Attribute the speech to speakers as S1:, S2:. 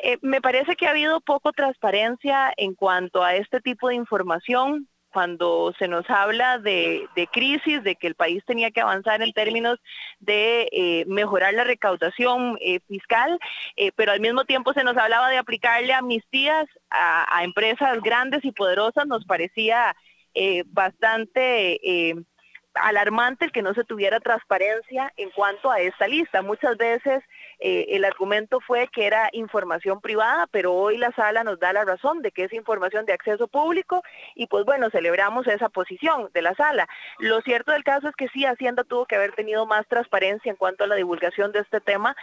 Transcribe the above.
S1: Me parece que ha habido poco transparencia en cuanto a este tipo de información. Cuando se nos habla de crisis, de que el país tenía que avanzar en términos de mejorar la recaudación fiscal, pero al mismo tiempo se nos hablaba de aplicarle amnistías a empresas grandes y poderosas, nos parecía bastante alarmante el que no se tuviera transparencia en cuanto a esta lista. Muchas veces el argumento fue que era información privada, pero hoy la sala nos da la razón de que es información de acceso público y pues bueno, celebramos esa posición de la sala. Lo cierto del caso es que sí, Hacienda tuvo que haber tenido más transparencia en cuanto a la divulgación de este tema